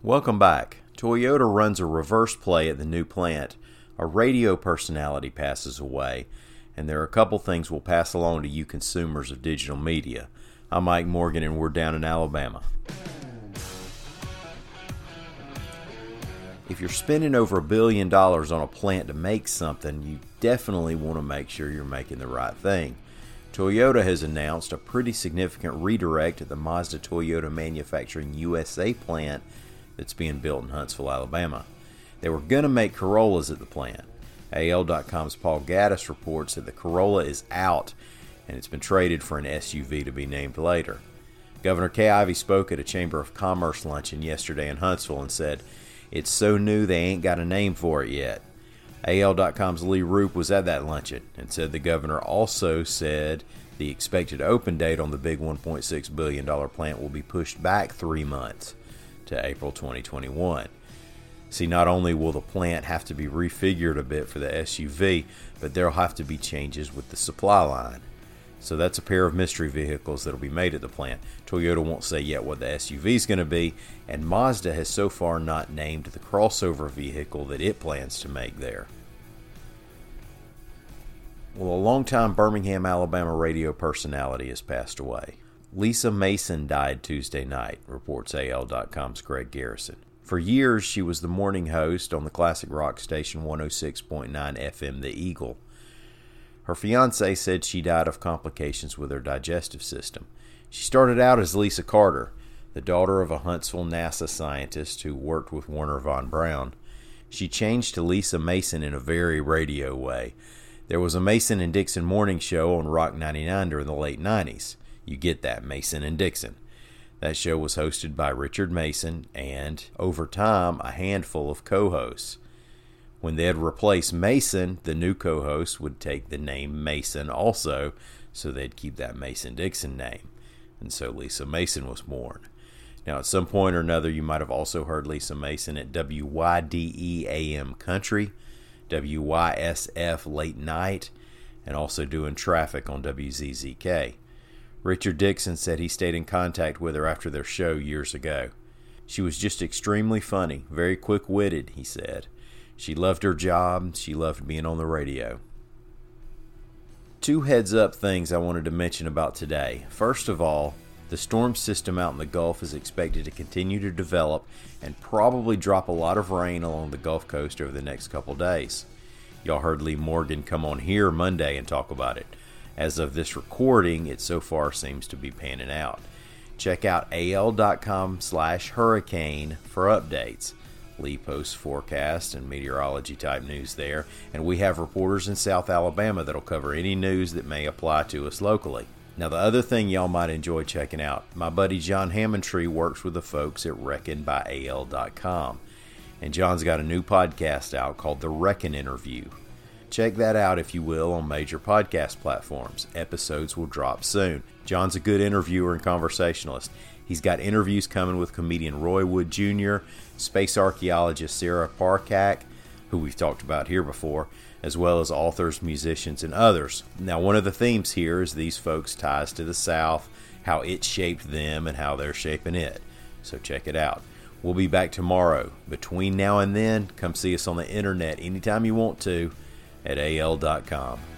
Welcome back. Toyota runs a reverse play at the new plant. A radio personality passes away, and there are a couple things we'll pass along to you consumers of digital media. I'm Mike Morgan, and we're down in Alabama. If you're spending over $1 billion on a plant to make something, you definitely want to make sure you're making the right thing. Toyota has announced a pretty significant redirect at the Mazda Toyota Manufacturing USA plant that's being built in Huntsville, Alabama. They were going to make Corollas at the plant. AL.com's Paul Gaddis reports that the Corolla is out and it's been traded for an SUV to be named later. Governor Kay Ivey spoke at a Chamber of Commerce luncheon yesterday in Huntsville and said, "It's so new they ain't got a name for it yet." AL.com's Lee Roop was at that luncheon and said the governor also said the expected open date on the big $1.6 billion plant will be pushed back 3 months to April 2021. See, not only will the plant have to be refigured a bit for the SUV, but there'll have to be changes with the supply line. So that's a pair of mystery vehicles that'll be made at the plant. Toyota won't say yet what the SUV is going to be, and Mazda has so far not named the crossover vehicle that it plans to make there. Well, a longtime Birmingham, Alabama radio personality has passed away. Lisa Mason died Tuesday night, reports AL.com's Greg Garrison. For years, she was the morning host on the classic rock station 106.9 FM The Eagle. Her fiancé said she died of complications with her digestive system. She started out as Lisa Carter, the daughter of a Huntsville NASA scientist who worked with Werner von Braun. She changed to Lisa Mason in a very radio way. There was a Mason and Dixon morning show on Rock 99 during the late 90s. You get that, Mason and Dixon. That show was hosted by Richard Mason and, over time, a handful of co-hosts. When they'd replace Mason, the new co-host would take the name Mason also, so they'd keep that Mason-Dixon name. And so Lisa Mason was born. Now, at some point or another, you might have also heard Lisa Mason at WYDE AM Country, WYSF Late Night, and also doing traffic on WZZK. Richard Dixon said he stayed in contact with her after their show years ago. She was just extremely funny, very quick-witted, he said. She loved her job. She loved being on the radio. 2 heads-up things I wanted to mention about today. First of all, the storm system out in the Gulf is expected to continue to develop and probably drop a lot of rain along the Gulf Coast over the next couple days. Y'all heard Lee Morgan come on here Monday and talk about it. As of this recording, it so far seems to be panning out. Check out al.com/hurricane for updates. Lee posts forecast and meteorology type news there, and we have reporters in South Alabama that'll cover any news that may apply to us locally. Now, the other thing y'all might enjoy checking out, my buddy John Hammontree works with the folks at Reckon by al.com, and John's got a new podcast out called The Reckon Interview. Check that out, if you will, on major podcast platforms. Episodes will drop soon. John's a good interviewer and conversationalist. He's got interviews coming with comedian Roy Wood Jr., space archaeologist Sarah Parcak, who we've talked about here before, as well as authors, musicians, and others. Now, one of the themes here is these folks' ties to the South, how it shaped them, and how they're shaping it. So check it out. We'll be back tomorrow. Between now and then, come see us on the internet anytime you want to at al.com.